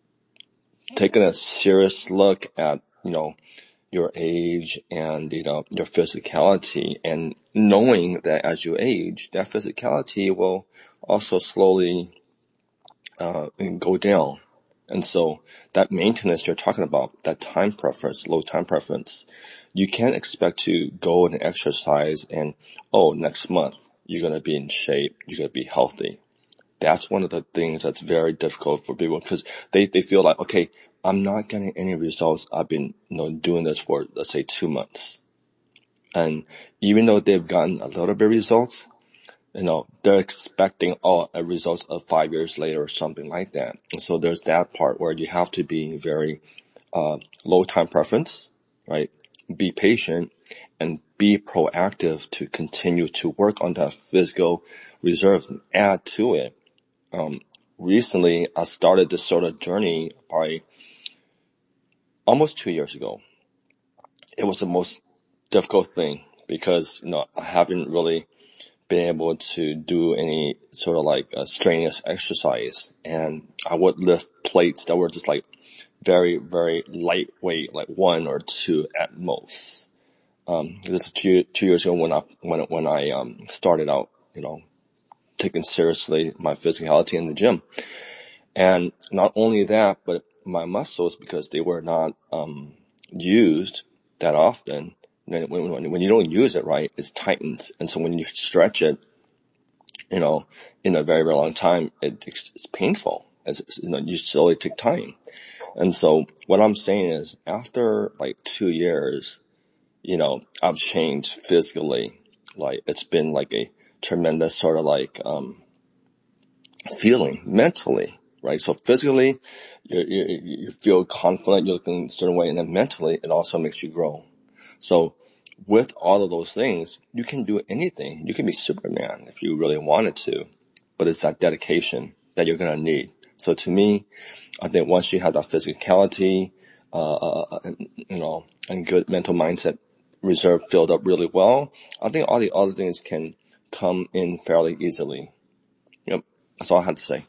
taking a serious look at, you know, your age and, you know, your physicality, and knowing that as you age, that physicality will also slowly uh go down. And so that maintenance you're talking about, that time preference, low time preference, you can't expect to go and exercise and, oh, next month you're going to be in shape, you're going to be healthy. That's one of the things that's very difficult for people because they, they feel like, okay, I'm not getting any results. I've been, you know, doing this for, let's say, two months. And even though they've gotten a little bit of results, you know, they're expecting oh, a results of five years later or something like that. And so there's that part where you have to be very uh, low time preference, right? Be patient and be proactive to continue to work on that physical reserve and add to it. Um, recently, I started this sort of journey by almost two years ago. It was the most difficult thing because, you know, I haven't really been able to do any sort of like uh, strenuous exercise, and I would lift plates that were just like very, very lightweight, like one or two at most. Um, this is two, two years ago when I, when, when I, um, started out, you know, taking seriously my physicality in the gym. And not only that, but my muscles, because they were not, um, used that often, when, when, when you don't use it right, it's tightened. And so when you stretch it, you know, in a very, very long time, it, it's painful. It's, you know, you slowly take time. And so what I'm saying is after like two years, you know, I've changed physically. Like it's been like a tremendous sort of like, um, feeling mentally, right? So physically, you, you, you feel confident, you're looking a certain way, and then mentally, it also makes you grow. So with all of those things, you can do anything. You can be Superman if you really wanted to, but it's that dedication that you're going to need. So to me, I think once you have that physicality, uh, and, you know, and good mental mindset reserve filled up really well, I think all the other things can come in fairly easily. Yep. That's all I had to say.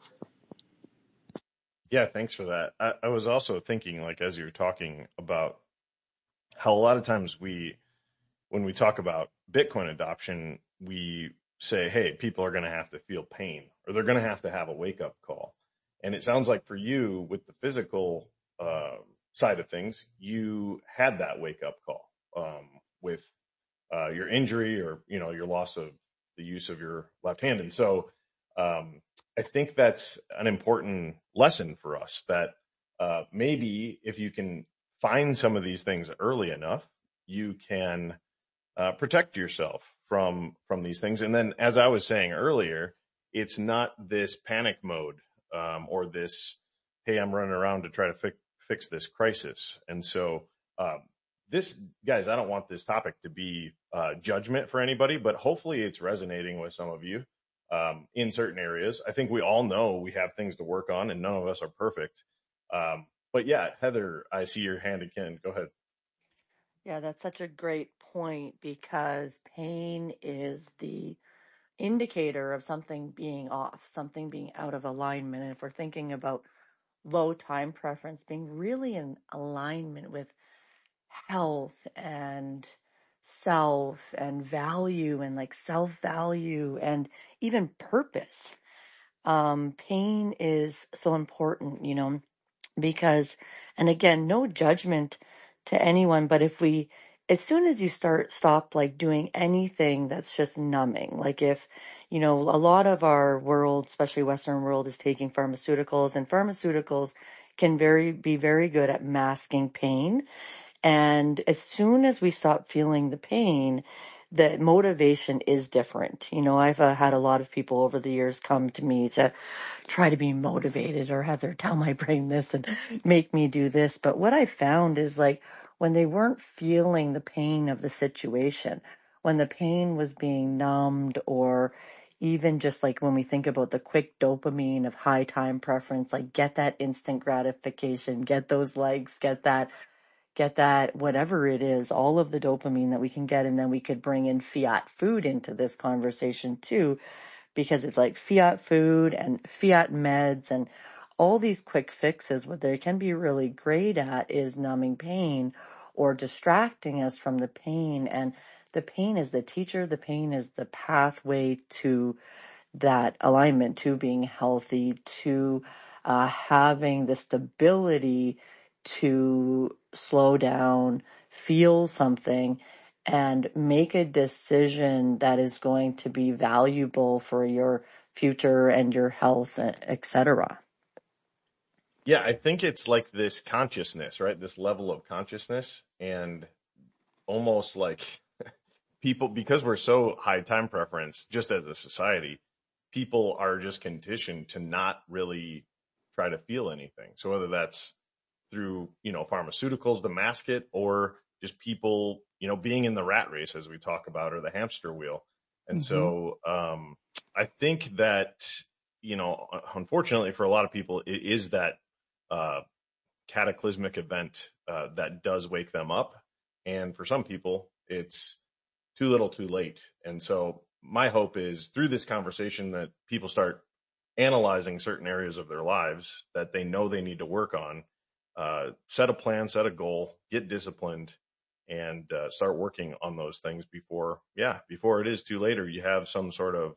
Yeah, thanks for that. I, I was also thinking, like, as you were talking about how a lot of times we, when we talk about Bitcoin adoption, we say, hey, people are going to have to feel pain or they're going to have to have a wake up call. And it sounds like for you with the physical uh, side of things, you had that wake up call um, with uh, your injury or, you know, your loss of the use of your left hand. And so um, I think that's an important lesson for us that uh, maybe if you can find some of these things early enough, you can uh, protect yourself from from these things. And then, as I was saying earlier, it's not this panic mode um, or this, hey, I'm running around to try to fix fix this crisis. And so, um, this, guys, I don't want this topic to be uh, judgment for anybody, but hopefully it's resonating with some of you um, in certain areas. I think we all know we have things to work on, and none of us are perfect. Um, but yeah, Heather, I see your hand again. Go ahead. Yeah, that's such a great point because pain is the indicator of something being off, something being out of alignment. And if we're thinking about low time preference being really in alignment with health and self and value and like self value and even purpose, um, pain is so important, you know, because, and again, no judgment to anyone, but if we, as soon as you start, stop like doing anything that's just numbing, like if, you know, a lot of our world, especially Western world, is taking pharmaceuticals, and pharmaceuticals can very, be very good at masking pain. And as soon as we stop feeling the pain, the motivation is different. You know, I've uh, had a lot of people over the years come to me to try to be motivated or Heather, tell my brain this and make me do this. But what I found is like when they weren't feeling the pain of the situation, when the pain was being numbed, or even just like when we think about the quick dopamine of high time preference, like get that instant gratification, get those likes, get that get that, whatever it is, all of the dopamine that we can get. And then we could bring in fiat food into this conversation too, because it's like fiat food and fiat meds and all these quick fixes. What they can be really great at is numbing pain or distracting us from the pain. And the pain is the teacher. The pain is the pathway to that alignment, to being healthy, to uh, having the stability to slow down, feel something, and make a decision that is going to be valuable for your future and your health, et cetera. Yeah, I think it's like this consciousness, right? This level of consciousness, and almost like people, because we're so high time preference, just as a society, people are just conditioned to not really try to feel anything. So whether that's through, you know, pharmaceuticals to mask it, or just people, you know, being in the rat race, as we talk about, or the hamster wheel. And Mm-hmm. so, um, I think that, you know, unfortunately for a lot of people, it is that, uh, cataclysmic event, uh, that does wake them up. And for some people, it's too little too late. And so my hope is through this conversation that people start analyzing certain areas of their lives that they know they need to work on, uh, set a plan, set a goal, get disciplined, and uh, start working on those things before, yeah, before it is too late or you have some sort of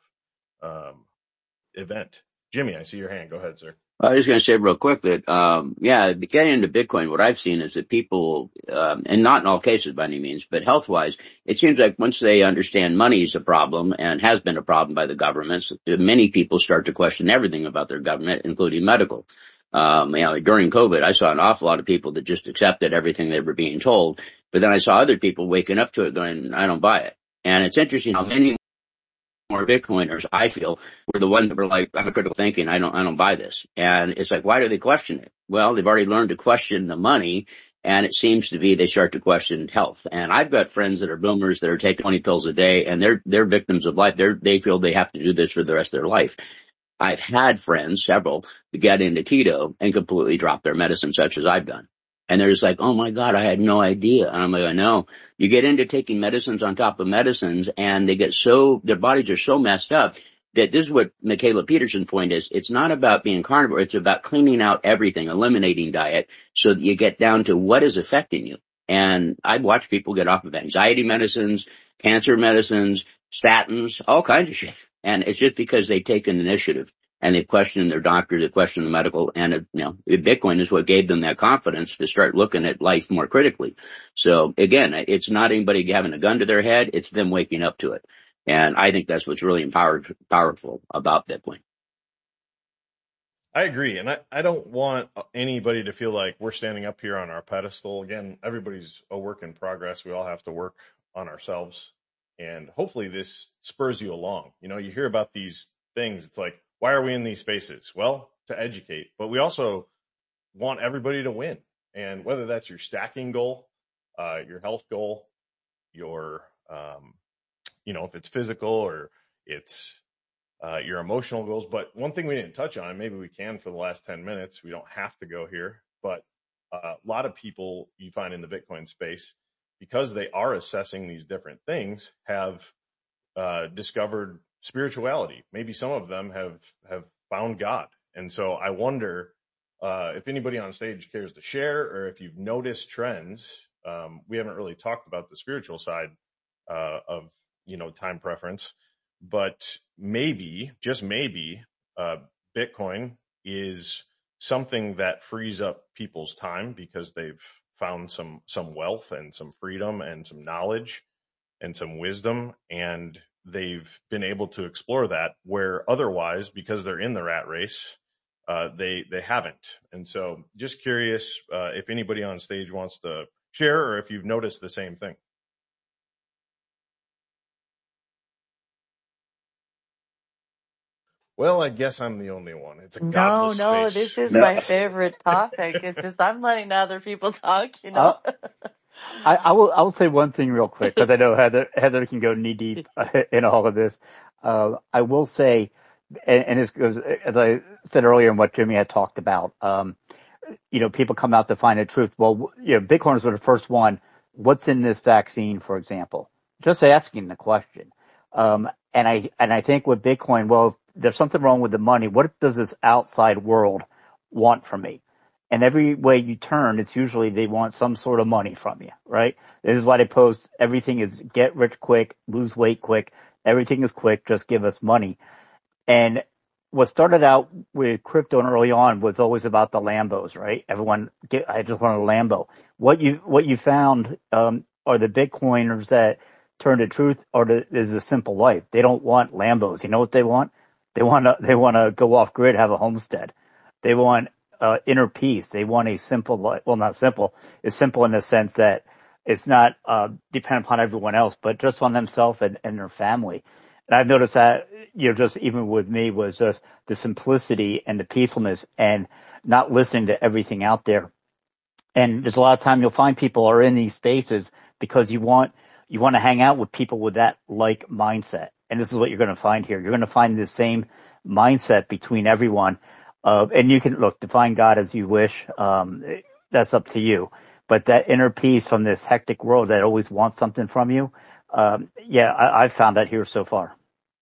um, event. Jimmy, I see your hand. Go ahead, sir. I was going to say real quick that, um, yeah, getting into Bitcoin, what I've seen is that people, um, and not in all cases by any means, but health-wise, it seems like once they understand money is a problem and has been a problem by the governments, many people start to question everything about their government, including medical. Um, you know, during COVID, I saw an awful lot of people that just accepted everything they were being told, but then I saw other people waking up to it going, I don't buy it. And it's interesting how many more Bitcoiners, I feel, were the ones that were like, I'm a critical thinking, I don't, I don't buy this. And it's like, why do they question it? Well, they've already learned to question the money, and it seems to be they start to question health. And I've got friends that are boomers that are taking twenty pills a day, and they're, they're victims of life. They're, they feel they have to do this for the rest of their life. I've had friends, several, that get into keto and completely drop their medicine, such as I've done. And they're just like, oh my God, I had no idea. And I'm like, I know. You get into taking medicines on top of medicines, and they get so, their bodies are so messed up that this is what Michaela Peterson's point is. It's not about being carnivore. It's about cleaning out everything, eliminating diet, so that you get down to what is affecting you. And I've watched people get off of anxiety medicines, cancer medicines, statins, all kinds of shit. And it's just because they take an initiative and they question their doctor, they question the medical, and, you know, Bitcoin is what gave them that confidence to start looking at life more critically. So again, it's not anybody having a gun to their head. It's them waking up to it. And I think that's what's really empowered, powerful about Bitcoin. I agree. And I, I don't want anybody to feel like we're standing up here on our pedestal. Again, everybody's a work in progress. We all have to work on ourselves. And hopefully this spurs you along. You know, you hear about these things. It's like, why are we in these spaces? Well, to educate, but we also want everybody to win. And whether that's your stacking goal, uh, your health goal, your, um, you know, if it's physical or it's, uh, your emotional goals. But one thing we didn't touch on, maybe we can for the last ten minutes, we don't have to go here, but uh, a lot of people you find in the Bitcoin space, because they are assessing these different things, have uh, discovered spirituality. Maybe some of them have, have found God. And so I wonder uh, if anybody on stage cares to share, or if you've noticed trends. Um, we haven't really talked about the spiritual side uh, of, you know, time preference, but maybe, just maybe, uh, Bitcoin is something that frees up people's time because they've found some, some wealth and some freedom and some knowledge and some wisdom, and they've been able to explore that where otherwise, because they're in the rat race, uh, they, they haven't. And so just curious, uh, if anybody on stage wants to share, or if you've noticed the same thing. Well, I guess I'm the only one. It's a No, godless no, space. this is No, my favorite topic. It's just I'm letting other people talk, you know. uh, I, I will. I will say one thing real quick because I know Heather. Heather can go knee deep in all of this. Uh, I will say, and, and this goes as I said earlier, and what Jimmy had talked about. Um, you know, people come out to find the truth. Well, you know, Bitcoiners were the first one. What's in this vaccine, for example? Just asking the question. Um, and I and I think with Bitcoin, well, if there's something wrong with the money. What does this outside world want from me? And every way you turn, it's usually they want some sort of money from you, right? This is why they post everything is get rich quick, lose weight quick. Everything is quick. Just give us money. And what started out with crypto and early on was always about the Lambos, right? Everyone, get, I just wanted a Lambo. What you, what you found, um, are the Bitcoiners that turn to truth, or the, is a simple life. They don't want Lambos. You know what they want? They want to, they want to go off grid, have a homestead. They want uh, inner peace. They want a simple life. Well, not simple. It's simple in the sense that it's not uh, dependent upon everyone else, but just on themselves and, and their family. And I've noticed that, you know, just even with me was just the simplicity and the peacefulness and not listening to everything out there. And there's a lot of time you'll find people are in these spaces because you want, you want to hang out with people with that like mindset. And this is what you're going to find here. You're going to find the same mindset between everyone. Uh, and you can look, define God as you wish. Um, that's up to you. But that inner peace from this hectic world that always wants something from you. Um, yeah, I, I've found that here so far.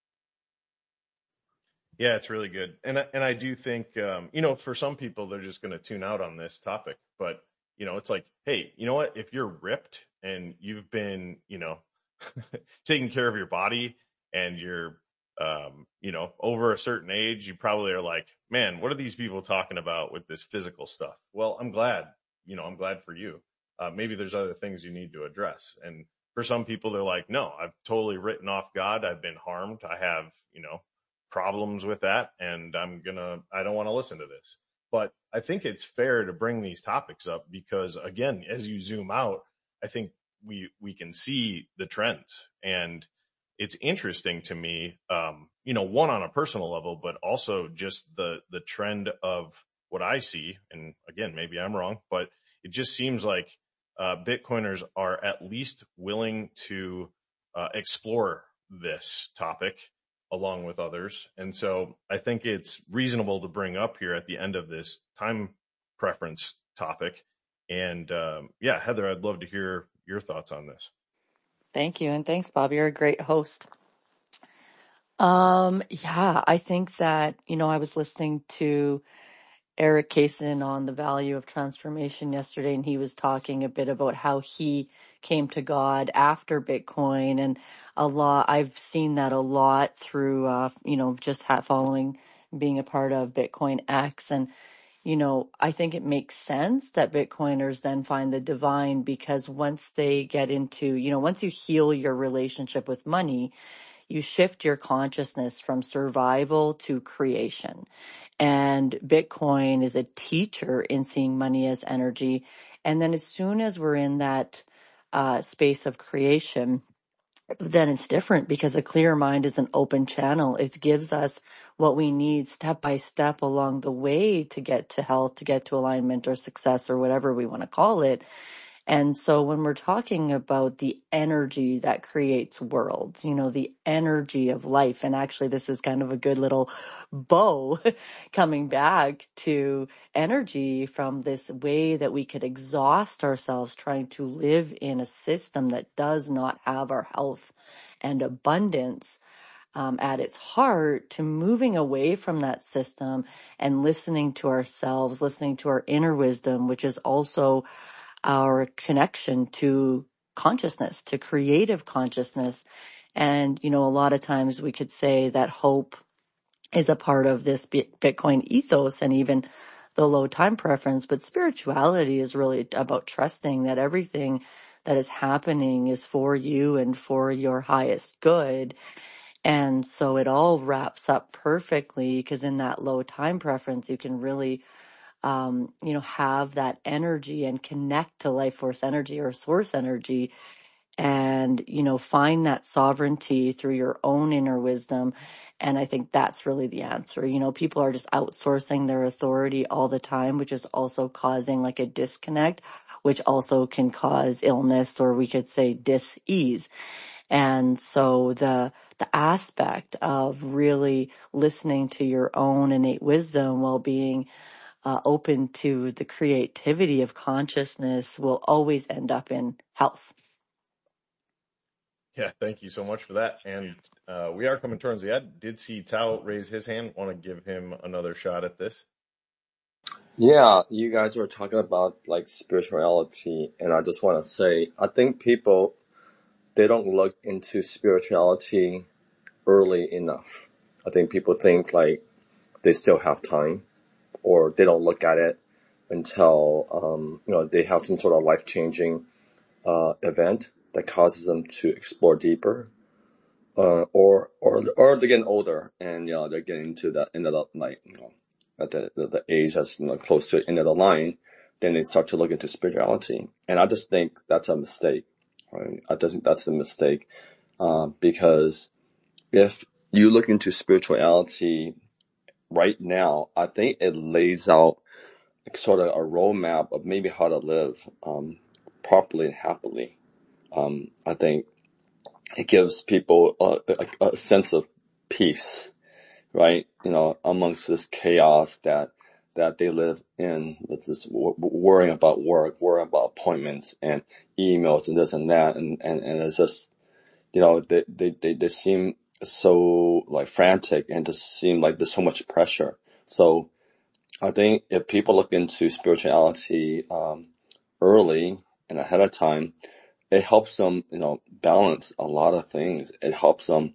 Yeah, it's really good. And, and I do think, um, you know, for some people, they're just going to tune out on this topic, but you know, it's like, hey, you know what? If you're ripped and you've been, you know, taking care of your body and you're, um, you know, over a certain age, you probably are like, man, what are these people talking about with this physical stuff? Well, I'm glad, you know, I'm glad for you. Uh, maybe there's other things you need to address. And for some people, they're like, no, I've totally written off God. I've been harmed. I have, you know, problems with that. And I'm gonna, I don't want to listen to this. But I think it's fair to bring these topics up because, again, as you zoom out, I think we we can see the trends. And it's interesting to me, um, you know, one on a personal level, but also just the the trend of what I see. And again, maybe I'm wrong, but it just seems like uh, Bitcoiners are at least willing to uh, explore this topic along with others. And so I think it's reasonable to bring up here at the end of this time preference topic. And um, yeah, Heather, I'd love to hear your thoughts on this. Thank you. And thanks, Bob. You're a great host. Um, yeah, I think that, you know, I was listening to Eric Kaysen on the value of transformation yesterday, and he was talking a bit about how he came to God after Bitcoin, and a lot, I've seen that a lot through, uh, you know, just ha- following, being a part of Bitcoin X. And, you know, I think it makes sense that Bitcoiners then find the divine because once they get into, you know, once you heal your relationship with money, you shift your consciousness from survival to creation. And Bitcoin is a teacher in seeing money as energy. And then as soon as we're in that uh, space of creation, then it's different because a clear mind is an open channel. It gives us what we need step by step along the way to get to health, to get to alignment or success or whatever we want to call it. And so when we're talking about the energy that creates worlds, you know, the energy of life, and actually this is kind of a good little bow coming back to energy from this way that we could exhaust ourselves trying to live in a system that does not have our health and abundance um, at its heart, to moving away from that system and listening to ourselves, listening to our inner wisdom, which is also our connection to consciousness, to creative consciousness. And, you know, a lot of times we could say that hope is a part of this Bitcoin ethos and even the low time preference, but spirituality is really about trusting that everything that is happening is for you and for your highest good. And so it all wraps up perfectly because in that low time preference, you can really um, you know, have that energy and connect to life force energy or source energy and, you know, find that sovereignty through your own inner wisdom. And I think that's really the answer. You know, people are just outsourcing their authority all the time, which is also causing like a disconnect, which also can cause illness, or we could say dis-ease. And so the, the aspect of really listening to your own innate wisdom while being Uh, open to the creativity of consciousness will always end up in health. Yeah, thank you so much for that. And uh, we are coming towards the end. Did see Tao raise his hand. Want to give him another shot at this? Yeah, you guys were talking about like spirituality, and I just want to say, I think people, they don't look into spirituality early enough. I think people think like they still have time, or they don't look at it until, um, you know, they have some sort of life-changing uh, event that causes them to explore deeper, uh, or or or they're getting older and you know they're getting to the end of the like you know at the the, the age that's you know, close to the end of the line, then they start to look into spirituality, and I just think that's a mistake. Right? I just think that's a mistake uh, because if you look into spirituality right now, I think it lays out sort of a roadmap of maybe how to live um, properly and happily. Um, I think it gives people a, a, a sense of peace, right? You know, amongst this chaos that that they live in, this w- worrying about work, worrying about appointments and emails and this and that, and and, and it's just, you know, they, they they they seem so like frantic and just seem like there's so much pressure. So I think if people look into spirituality um, early and ahead of time, it helps them, you know, balance a lot of things. It helps them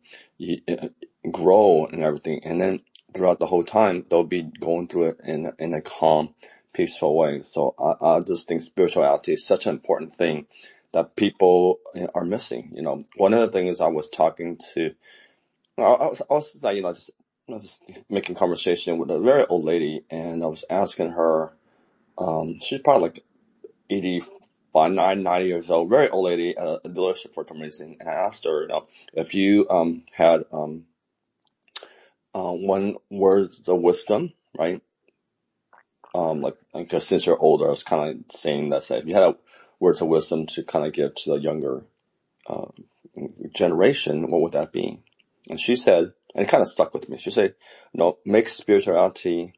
grow and everything. And then throughout the whole time, they'll be going through it in, in a calm, peaceful way. So I, I just think spirituality is such an important thing that people are missing. You know, one of the things I was talking to, I was, I was like, you know, just, I was just making conversation with a very old lady, and I was asking her, um, she's probably like eighty-five, ninety years old, very old lady at a dealership for some reason. And I asked her, you know, if you, um, had, um, uh, one words of wisdom, right? Um, like, because since you're older, I was kind of saying that, say, if you had a words of wisdom to kind of give to the younger, uh, generation, what would that be? And she said, and it kind of stuck with me. She said, you know, make spirituality,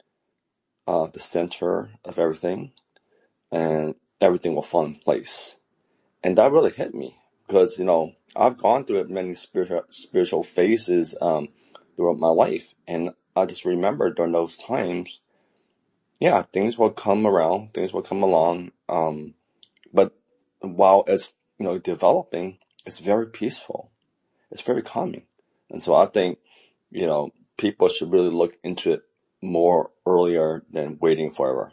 uh, the center of everything, and everything will fall in place. And that really hit me because, you know, I've gone through many spiritual, spiritual phases, um, throughout my life. And I just remember during those times, yeah, things will come around, things will come along. Um, but while it's, you know, developing, it's very peaceful. It's very calming. And so I think, you know, people should really look into it more earlier than waiting forever.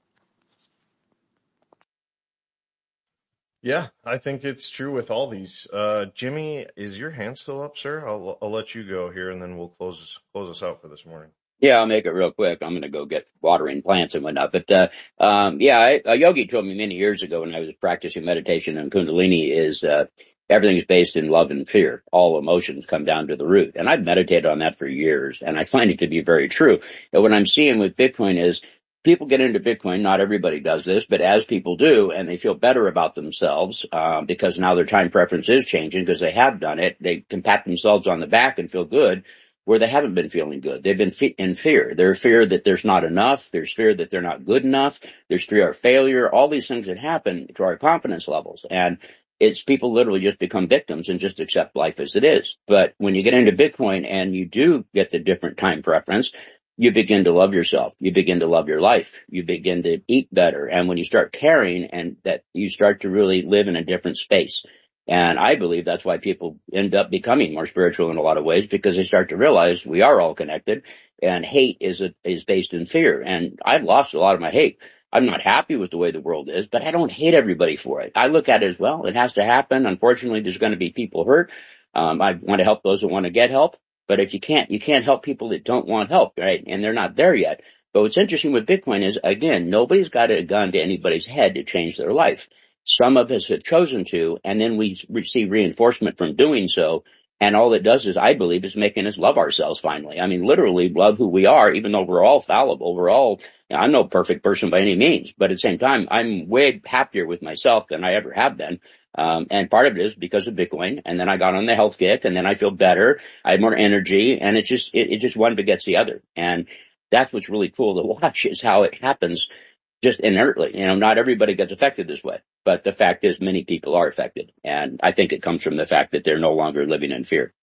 Yeah, I think it's true with all these. Uh, Jimmy, is your hand still up, sir? I'll, I'll let you go here and then we'll close, close us out for this morning. Yeah, I'll make it real quick. I'm going to go get watering plants and whatnot. But, uh, um, yeah, I, a yogi told me many years ago when I was practicing meditation and Kundalini is, uh, everything is based in love and fear. All emotions come down to the root. And I've meditated on that for years, and I find it to be very true. And what I'm seeing with Bitcoin is people get into Bitcoin. Not everybody does this, but as people do, and they feel better about themselves, uh, because now their time preference is changing because they have done it. They can pat themselves on the back and feel good, where they haven't been feeling good. They've been fe- in fear. There's fear that there's not enough. There's fear that they're not good enough. There's fear of failure. All these things that happen to our confidence levels. And it's people literally just become victims and just accept life as it is. But when you get into Bitcoin and you do get the different time preference, you begin to love yourself. You begin to love your life. You begin to eat better. And when you start caring, and that you start to really live in a different space. And I believe that's why people end up becoming more spiritual in a lot of ways, because they start to realize we are all connected, and hate is a, is based in fear. And I've lost a lot of my hate. I'm not happy with the way the world is, but I don't hate everybody for it. I look at it as, well, it has to happen. Unfortunately, there's going to be people hurt. Um, I want to help those that want to get help. But if you can't, you can't help people that don't want help, right? And they're not there yet. But what's interesting with Bitcoin is, again, nobody's got a gun to anybody's head to change their life. Some of us have chosen to, and then we receive reinforcement from doing so. And all it does is, I believe, is making us love ourselves finally. I mean, literally love who we are, even though we're all fallible. We're all, you know, I'm no perfect person by any means, but at the same time, I'm way happier with myself than I ever have been. Um, and part of it is because of Bitcoin. And then I got on the health kick, and then I feel better. I had more energy, and it just, it, it just one begets the other. And that's what's really cool to watch, is how it happens just inertly. You know, not everybody gets affected this way, but the fact is many people are affected. And I think it comes from the fact that they're no longer living in fear.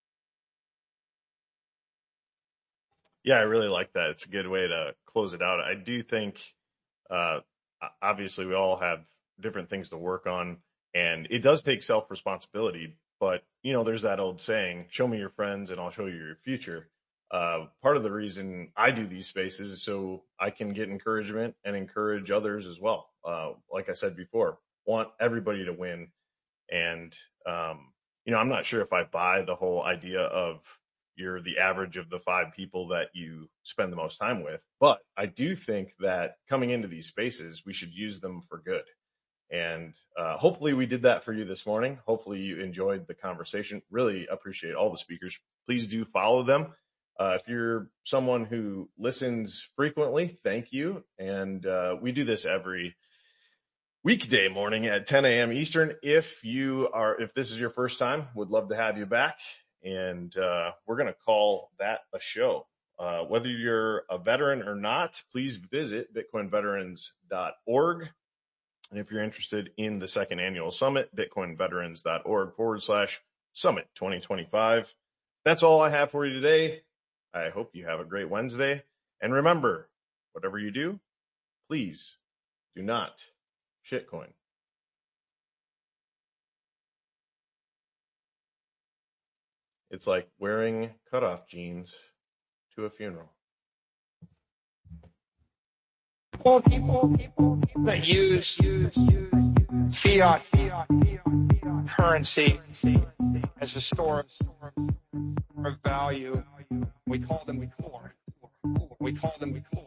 Yeah, I really like that. It's a good way to close it out. I do think, uh, obviously we all have different things to work on, and it does take self-responsibility, but you know, there's that old saying, show me your friends and I'll show you your future. Uh, part of the reason I do these spaces is so I can get encouragement and encourage others as well. Uh, like I said before, want everybody to win. And, um, you know, I'm not sure if I buy the whole idea of you're the average of the five people that you spend the most time with, but I do think that coming into these spaces, we should use them for good. And uh, hopefully we did that for you this morning. Hopefully you enjoyed the conversation. Really appreciate all the speakers. Please do follow them. Uh, if you're someone who listens frequently, thank you. And uh, we do this every weekday morning at ten a.m. Eastern. If you are, if this is your first time, would love to have you back. And uh, we're going to call that a show. Uh, whether you're a veteran or not, please visit bitcoin veterans dot org. And if you're interested in the second annual summit, bitcoin veterans dot org forward slash summit twenty twenty-five. That's all I have for you today. I hope you have a great Wednesday. And remember, whatever you do, please do not shitcoin. It's like wearing cutoff jeans to a funeral. People, people, people that use, use, use fiat, fiat, currency as a store of value, we call them, we call, we call them, we call